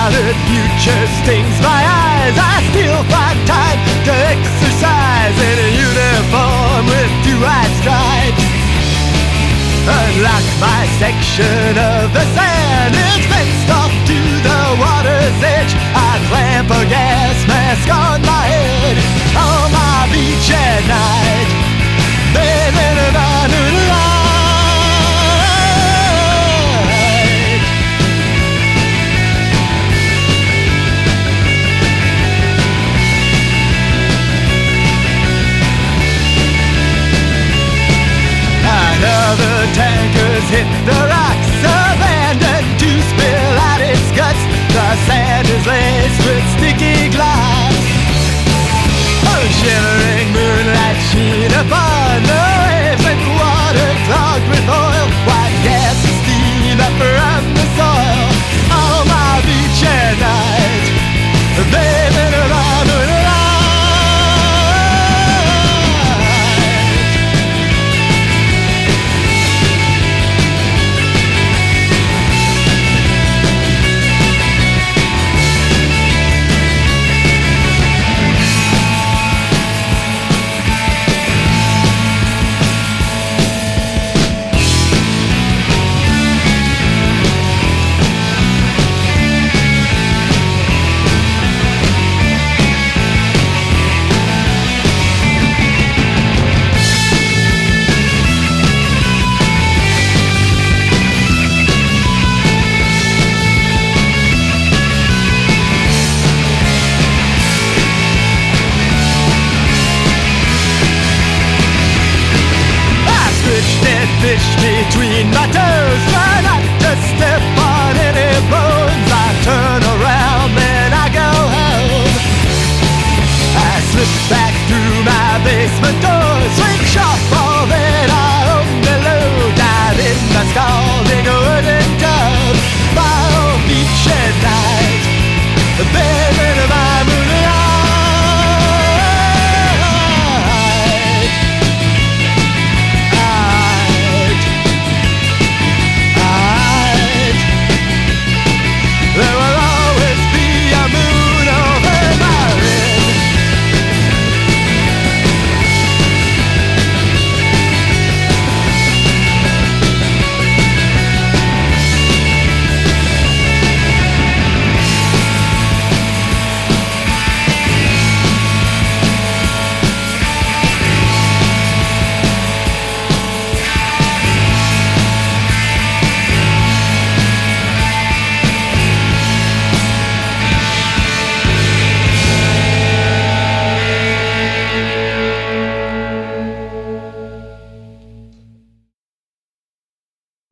clouded future stings my eyes. I still find time to exercise in a uniform with 2 white stripes. Unlock my section of the sand, it's fenced off to the water's edge. I clamp a gas mask on my head on my beach at night, bathing in the moonlight. Another tanker's hit the rocks, abandoned to spill out its guts. The sand is laced with sticky glass. A shimmering moonlight sheen upon the waves and water clogged with oil. White gas and steam up from the soil on my beach at night, bathing in the moonlight. Fish between my toes, try not to step on any bones. I turn around, then I go home. I slip back through my basement door, switch off all that I own below, dive in my scalding wooden tub, my own beach at night.